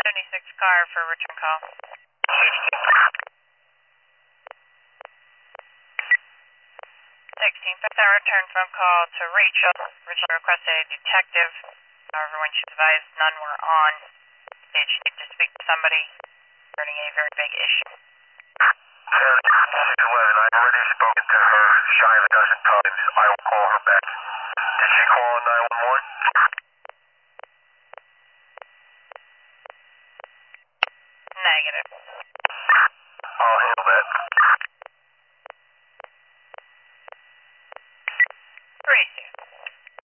76 car for return call. 16, put that return phone call to Rachel. Rachel requested a detective. However, when she was advised none were on, did she need to speak to somebody concerning a very big issue? Yes, she's 11. I've already spoken to her shy of a dozen times. I will call her back. Did she call 911? Negative.